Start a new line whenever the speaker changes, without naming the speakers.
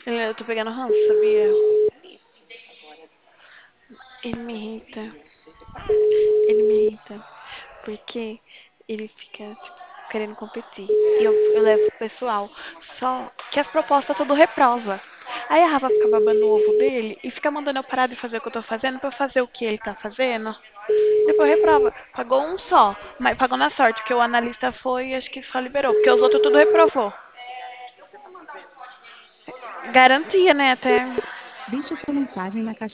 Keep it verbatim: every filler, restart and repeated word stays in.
Eu tô pegando ranço, sabia? Ele me irrita. Ele me irrita. Porque ele fica, tipo, querendo competir. E eu, eu levo pro pessoal. Só que as propostas tudo reprova. Aí a Rafa fica babando o ovo dele e fica mandando eu parar de fazer o que eu tô fazendo pra eu fazer o que ele tá fazendo. Depois reprova. Pagou um só, mas pagou na sorte, porque o analista foi e acho que só liberou, porque os outros tudo reprovou. Garantia, né? Até.
Deixe sua mensagem na caixa